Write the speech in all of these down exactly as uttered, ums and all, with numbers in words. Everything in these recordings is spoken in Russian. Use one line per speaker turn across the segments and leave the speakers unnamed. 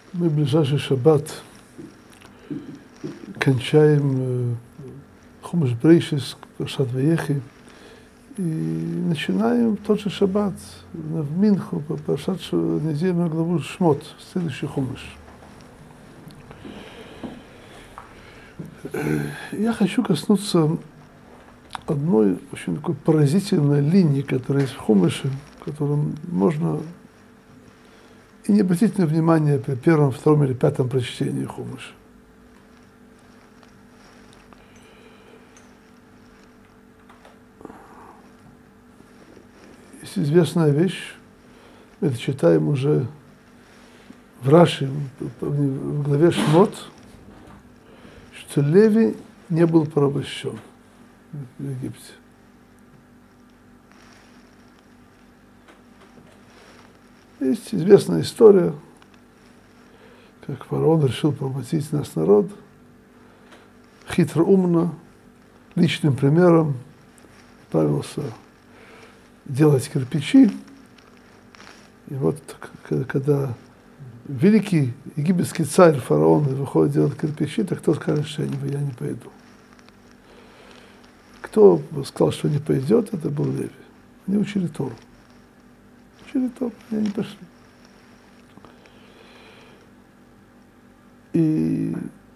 Мы в ближайший шаббат кончаем Хумаш Брейшис, Паршат Ваехи, и начинаем тот же шаббат в Минху, Паршат недельную главу Шмот, следующий Хумаш. Я хочу коснуться одной очень такой поразительной линии, которая есть в Хумаше, которую можно и не обратить на внимание при первом, втором или пятом прочтении Хумаша. Есть известная вещь, мы это читаем уже в Раши, в главе Шмот, что Леви не был порабощен в Египте. Есть известная история, как фараон решил поработить наш народ, хитроумно, личным примером отправился делать кирпичи. И вот когда великий египетский царь, фараон, выходит делать кирпичи, так кто скажет, что я не, я не пойду? Кто сказал, что не пойдет, это был Леви. Они учили Тору. Учили Тору, они не пошли. И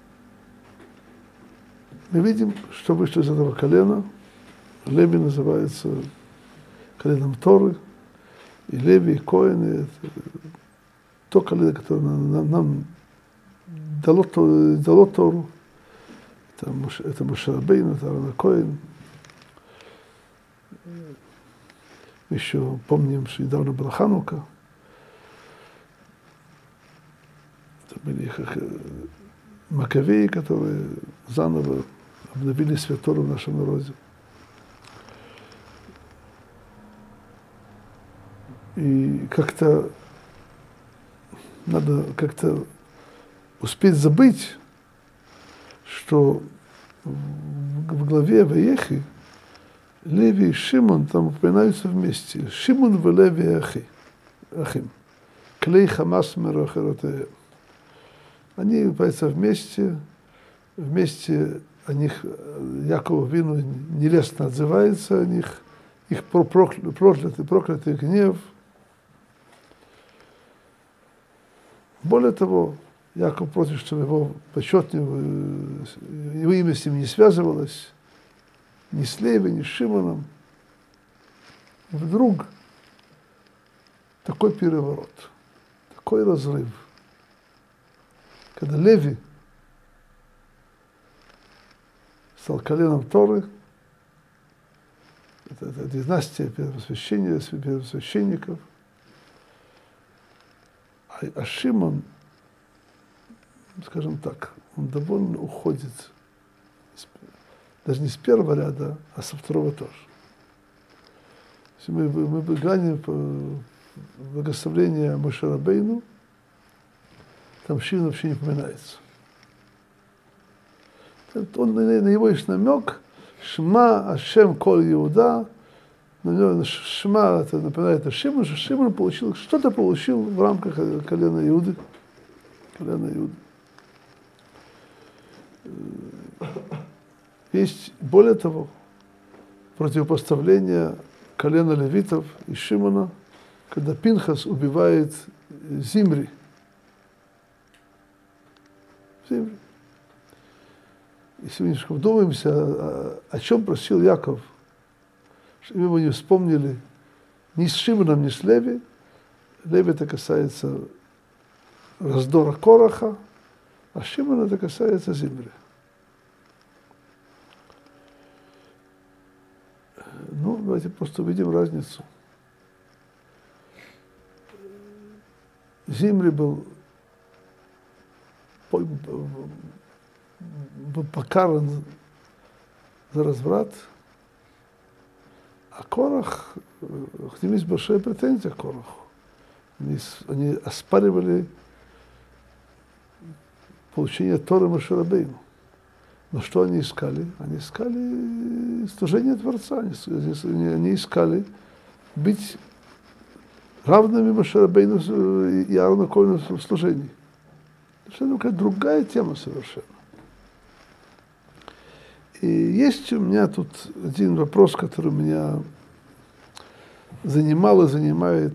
мы видим, что вышло из этого колена. Леви называется коленом Торы. И Леви, и Коэн, это то колено, которое нам, нам дало, дало Тору. Это, это Моше Рабейну, это Аарон ха-Коэн. Еще помним, что недавно была Ханука. Это были их Маковеи, которые заново обновили свет Торы в нашем народе. И как-то надо как-то успеть забыть, что в главе Ваехи Леви и Шимон там упоминаются вместе. Шимон в Леви Ахи, Ахим. Клей Хамас Мерохеротеем. Они упоминаются вместе. Вместе о них Яков Вину нелестно отзывается о них. Их проклятый, проклятый гнев. Более того, Яков просит, чтобы его почет, его имя с ним не связывалось, ни с Леви, ни с Шимоном. И вдруг такой переворот, такой разрыв, когда Леви стал коленом Торы, это, это династия первосвященников, а, а Шимон, скажем так, он довольно уходит, даже не с первого ряда, а со второго тоже. Если мы, мы глянем благословление Моше Рабейну, там Шимон вообще не упоминается. Он, на него есть намек, Шма Ашем Коль Иуда, Шма это напоминает о Шимону, что Шимон получил, что-то получил в рамках колена Иуды. Колена Иуды. Есть, более того, противопоставление колена левитов и Шимона, когда Пинхас убивает Зимри. Зимри. Если мы немножко вдумаемся, о, о чем просил Яков, чтобы его не вспомнили ни с Шимоном, ни с Леви. Леви это касается раздора Кораха, а Шимона это касается Зимри. Ну, давайте просто увидим разницу. Зимри был, был покаран за разврат, а Корах, к ним есть большая претензия к Кораху. Они, они оспаривали получение Торы Моше Рабейну. Но что они искали? Они искали служение Творца, они, они искали быть равными Моше Рабейну и Аарону ха-Коэну в служении. Совершенно какая-то другая тема совершенно. И есть у меня тут один вопрос, который меня занимал и занимает.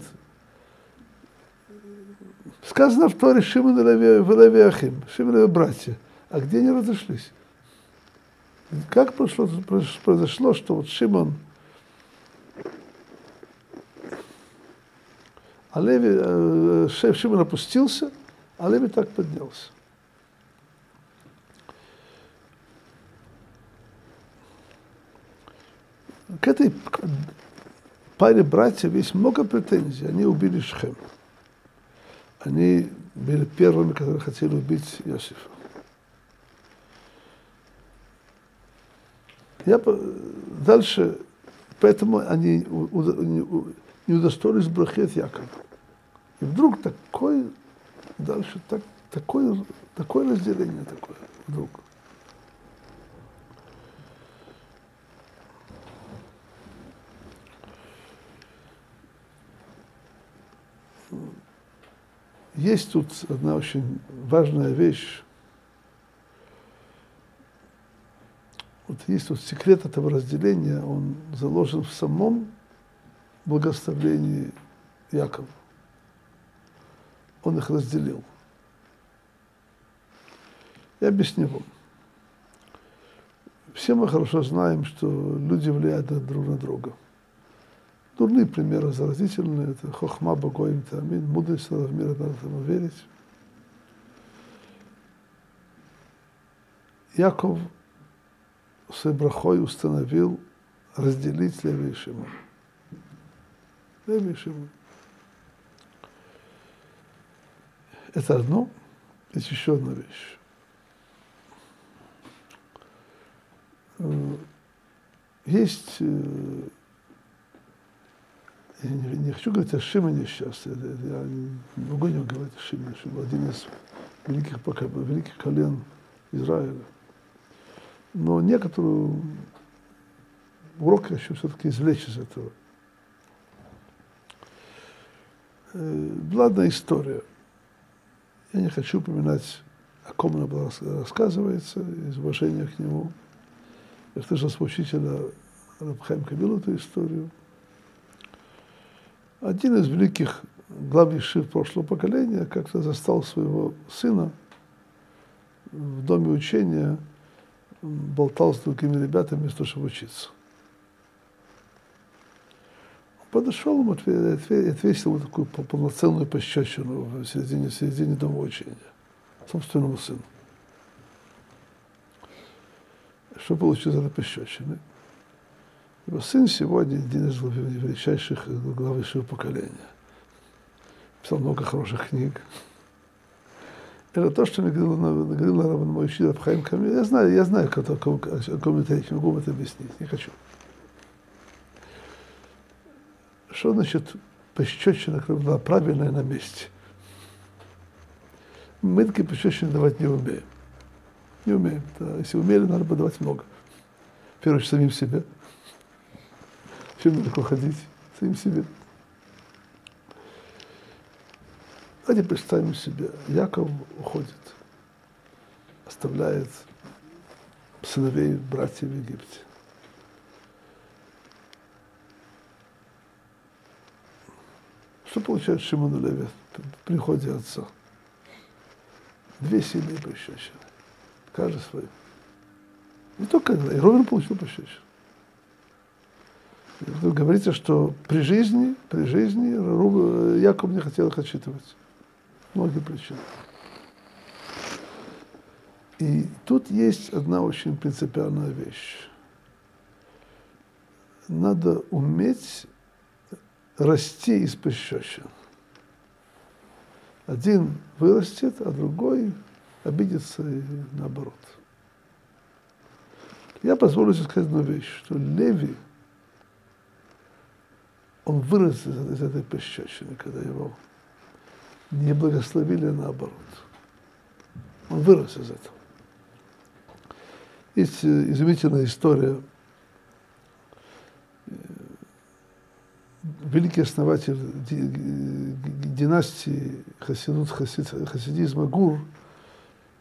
Сказано в Торе Шимон и Леви Ахим, Шимон и Леви братья. А где они разошлись? Как произошло, произошло, что вот Шимон, а Леви, шеф Шимон опустился, а Леви так поднялся. К этой паре братьев есть много претензий. Они убили Шхем. Они были первыми, которые хотели убить Иосифа. Я дальше, поэтому они не удостоились брахи от Якова. И вдруг такое, дальше так, такое, такое разделение такое вдруг. Есть тут одна очень важная вещь. Вот есть тут секрет этого разделения, он заложен в самом благословении Якова. Он их разделил. Я объясню вам. Все мы хорошо знаем, что люди влияют друг на друга. Дурные примеры заразительные, это хохма богоим тамин, мудрость в мире, надо этому верить. Яков своей брахой установил разделить Леви и Шимон. Леви и Шимон. Это одно. Есть еще одна вещь. Есть, я не, не хочу говорить о Шимоне сейчас, я не могу не говорить о Шимоне, Шимон один из великих, великих колен Израиля. Но некоторые уроки я хочу все-таки извлечь из этого. Была одна история. Я не хочу упоминать, о ком она была рассказывается, из уважения к нему. Я слышал с учителя Рав Хаим Кабилу эту историю. Один из великих глав ешив прошлого поколения как-то застал своего сына в доме учения, болтал с другими ребятами вместо того, чтобы учиться. Он подошел ему и отвесил ему такую полноценную пощечину в середине, в середине дома учения собственному сыну. Что получилось за пощечины? Его сын сегодня один из величайших глав ешив поколения. Писал много хороших книг. Это то, что мне говорил мой учитель Рав Хаим Кабилу. Я знаю, я знаю, о ком это речь, не могу это объяснить, не хочу. Что значит пощечина, которая была правильная на месте? Мы такие пощечины давать не умеем. Не умеем. Да, если умели, надо бы давать много. В первую очередь самим себе. Чем далеко ходить? Самим себе. Давайте представим себе, Яков уходит, оставляет сыновей, братьев в Египте. Что получает Шимон и Леви при приходе отца? Две сильные пощечины. Каждый свой. Не только и Ровен получил пощечину. Говорится, что при жизни, при жизни Яков не хотел их отчитывать. Многие причины. И тут есть одна очень принципиальная вещь. Надо уметь расти из пощечин. Один вырастет, а другой обидится и наоборот. Я позволю себе сказать одну вещь, что Леви, он вырос из, из этой пощечины, когда его не благословили, а наоборот. Он вырос из этого. Есть изумительная история. Великий основатель династии хасидут, хасид, хасидизма Гур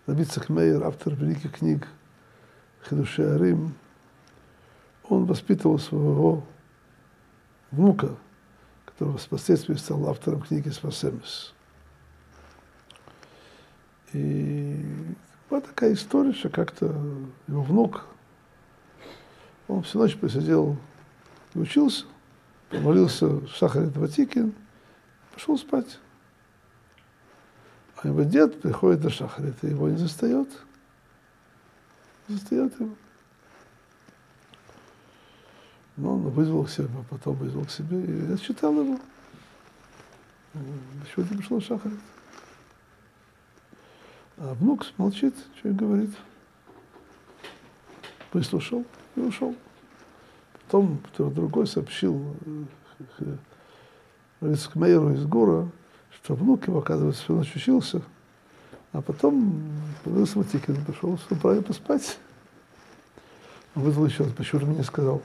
Раби Ицхак Меир, автор великих книг Хидушей Арим, он воспитывал своего внука, который впоследствии стал автором книги «Спасемес». И вот такая история, что как-то его внук, он всю ночь посидел и учился, помолился Шахарит Ватикин, пошел спать. А его дед приходит до Шахарита, его не застает. Не застает его. Но он вызвал к себе, потом вызвал к себе и отчитал его. Почему ты пришел в Шахарит? А внук молчит, что и говорит. Выслушал и ушел. Потом другой сообщил Раби Ицхак Меиру из Гура, что внук его, оказывается, всю ночь учился, а потом появился Ватикин, пошел правильно поспать. Он вызвал еще раз, почему же мне не сказал.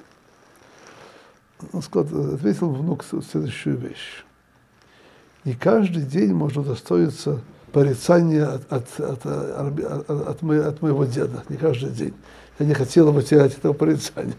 Он сказал, ответил внук следующую вещь. Не каждый день можно удостоиться порицания от, от, от, от, от, мо, от моего деда, не каждый день. Я не хотел бы терять этого порицания.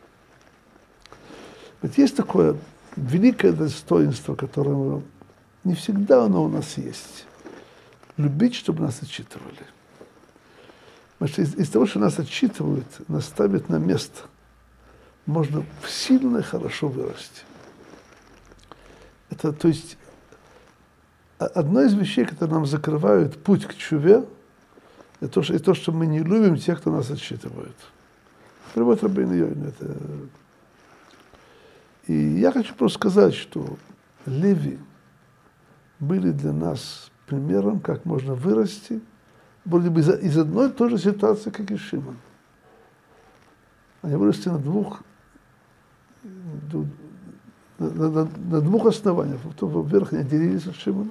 Ведь есть такое великое достоинство, которое не всегда оно у нас есть. Любить, чтобы нас отчитывали. Потому что из, из того, что нас отчитывают, нас ставят на место, можно сильно и хорошо вырасти. Это, то есть, одно из вещей, которые нам закрывают путь к чуве, это то, что, это то, что мы не любим тех, кто нас отчитывают. Привод Рабейну Йойну. Это... И я хочу просто сказать, что Леви были для нас примером, как можно вырасти, вроде бы из одной и той же ситуации, как и Шимон. Они выросли на двух, на, на, на двух основаниях. Во-первых, они отделились от Шимона,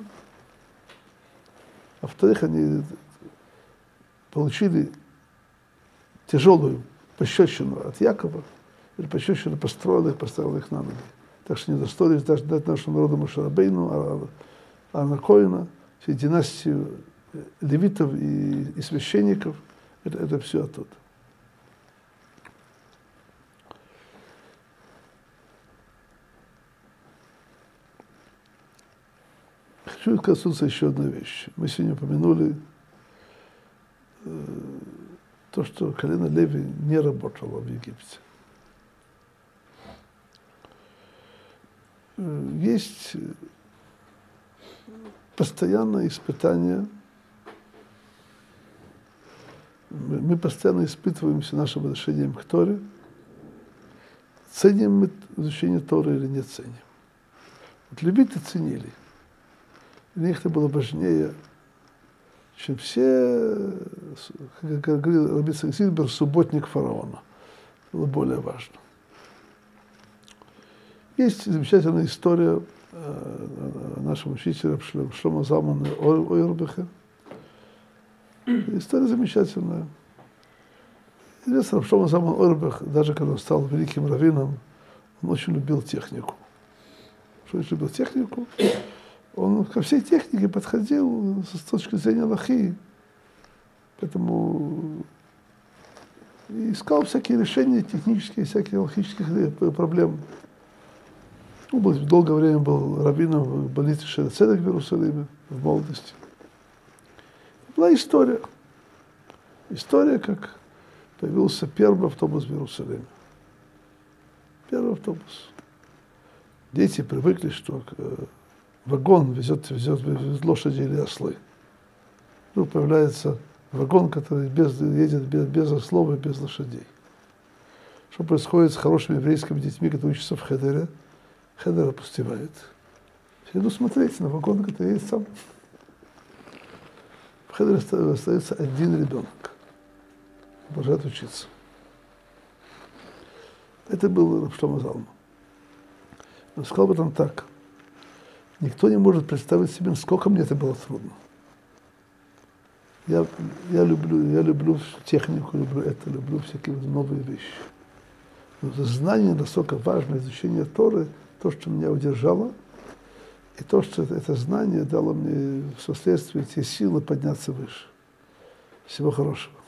а во-вторых, они получили тяжелую пощечину от Якова, или пощечину построил их, поставил их на ноги. Так что не удостоились даже дать нашему народу Моше Рабейну, Аарона Коэна, всю династию левитов и, и священников, это, это все оттуда. Хочу коснуться еще одной вещи. Мы сегодня упомянули э, то, что колено Леви не работало в Египте. Э, есть постоянное испытание. Мы, мы постоянно испытываемся нашим отношением к Торе. Ценим мы изучение Торы или не ценим. Вот левиты ценили. Для них это было важнее, чем все, как говорил Раби Ицхак Зильбер, субботник фараона. Это было более важно. Есть замечательная история о нашем учителе Шломо Залмане Ойербахе. История замечательная. Известно, Шломо Залман Ойербах, даже когда он стал великим раввином, он очень любил технику. Что очень любил технику? Он ко всей технике подходил с точки зрения алахи, поэтому искал всякие решения технические, всяких алахических проблем. Он был, долгое время был раввином в больнице Шере Цедек в Иерусалиме, в молодости. Была история. История, как появился первый автобус в Иерусалиме. Первый автобус. Дети привыкли, что вагон везет, везет, везет лошади или ослы. Вдруг появляется вагон, который без, едет без, без ослов и без лошадей. Что происходит с хорошими еврейскими детьми, которые учатся в Хедере? Хедер опустевает. Все идут смотреть на вагон, который едет сам. В Хедере остается один ребенок. Продолжает учиться. Это был Шломо Залман. Он сказал об этом так. Никто не может представить себе, насколько мне это было трудно. Я, я, люблю, я люблю технику, люблю это, люблю всякие новые вещи. Но это знание настолько важно, изучение Торы, то, что меня удержало, и то, что это, это знание дало мне впоследствии те силы подняться выше. Всего хорошего.